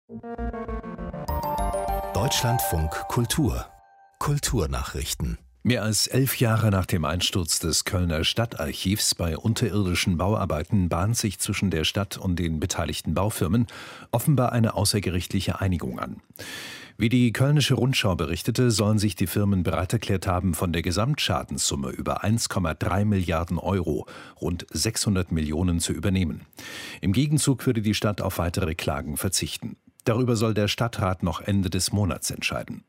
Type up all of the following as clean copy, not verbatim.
Deutschlandfunk Kultur Kulturnachrichten. Mehr als 11 Jahre nach dem Einsturz des Kölner Stadtarchivs bei unterirdischen Bauarbeiten bahnt sich zwischen der Stadt und den beteiligten Baufirmen offenbar eine außergerichtliche Einigung an. Wie die Kölnische Rundschau berichtete, sollen sich die Firmen bereit erklärt haben, von der Gesamtschadenssumme über 1,3 Milliarden Euro rund 600 Millionen zu übernehmen. Im Gegenzug würde die Stadt auf weitere Klagen verzichten. Darüber soll der Stadtrat noch Ende des Monats entscheiden.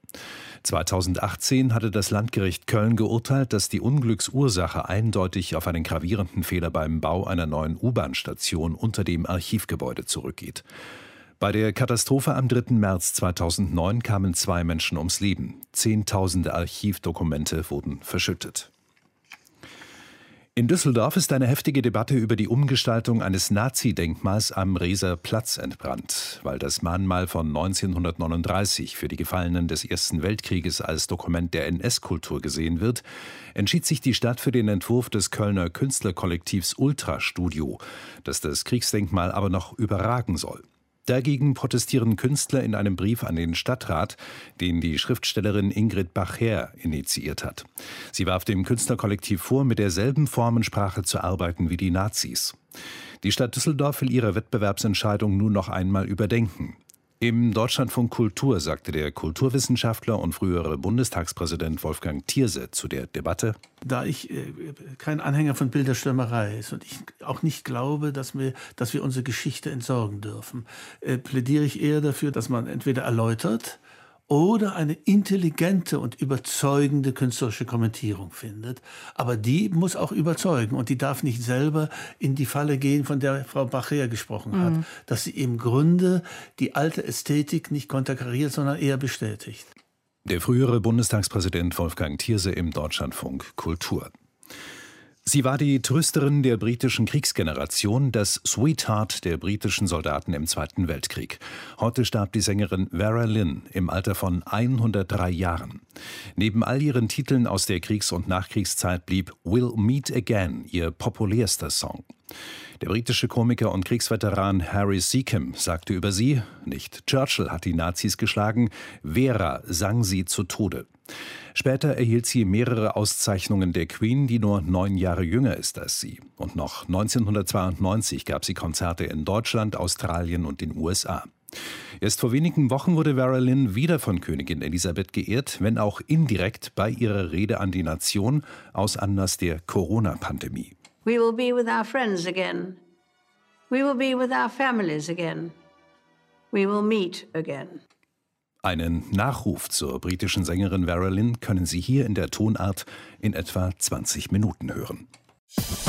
2018 hatte das Landgericht Köln geurteilt, dass die Unglücksursache eindeutig auf einen gravierenden Fehler beim Bau einer neuen U-Bahn-Station unter dem Archivgebäude zurückgeht. Bei der Katastrophe am 3. März 2009 kamen 2 Menschen ums Leben. Zehntausende Archivdokumente wurden verschüttet. In Düsseldorf ist eine heftige Debatte über die Umgestaltung eines Nazi-Denkmals am Reser Platz entbrannt. Weil das Mahnmal von 1939 für die Gefallenen des Ersten Weltkrieges als Dokument der NS-Kultur gesehen wird, entschied sich die Stadt für den Entwurf des Kölner Künstlerkollektivs Ultrastudio, das das Kriegsdenkmal aber noch überragen soll. Dagegen protestieren Künstler in einem Brief an den Stadtrat, den die Schriftstellerin Ingrid Bacher initiiert hat. Sie warf dem Künstlerkollektiv vor, mit derselben Formensprache zu arbeiten wie die Nazis. Die Stadt Düsseldorf will ihre Wettbewerbsentscheidung nun noch einmal überdenken. Im Deutschlandfunk Kultur sagte der Kulturwissenschaftler und frühere Bundestagspräsident Wolfgang Thierse zu der Debatte: Da ich kein Anhänger von Bilderstürmerei ist und ich auch nicht glaube, dass wir unsere Geschichte entsorgen dürfen, plädiere ich eher dafür, dass man entweder erläutert oder eine intelligente und überzeugende künstlerische Kommentierung findet. Aber die muss auch überzeugen und die darf nicht selber in die Falle gehen, von der Frau Bacher gesprochen hat, dass sie im Grunde die alte Ästhetik nicht konterkariert, sondern eher bestätigt. Der frühere Bundestagspräsident Wolfgang Thierse im Deutschlandfunk Kultur. Sie war die Trösterin der britischen Kriegsgeneration, das Sweetheart der britischen Soldaten im Zweiten Weltkrieg. Heute starb die Sängerin Vera Lynn im Alter von 103 Jahren. Neben all ihren Titeln aus der Kriegs- und Nachkriegszeit blieb We'll Meet Again ihr populärster Song. Der britische Komiker und Kriegsveteran Harry Secombe sagte über sie: Nicht Churchill hat die Nazis geschlagen, Vera sang sie zu Tode. Später erhielt sie mehrere Auszeichnungen der Queen, die nur 9 Jahre jünger ist als sie. Und noch 1992 gab sie Konzerte in Deutschland, Australien und den USA. Erst vor wenigen Wochen wurde Vera Lynn wieder von Königin Elisabeth geehrt, wenn auch indirekt bei ihrer Rede an die Nation aus Anlass der Corona-Pandemie. We will be with our friends again. We will be with our families again. We will meet again. Einen Nachruf zur britischen Sängerin Vera Lynn können Sie hier in der Tonart in etwa 20 Minuten hören.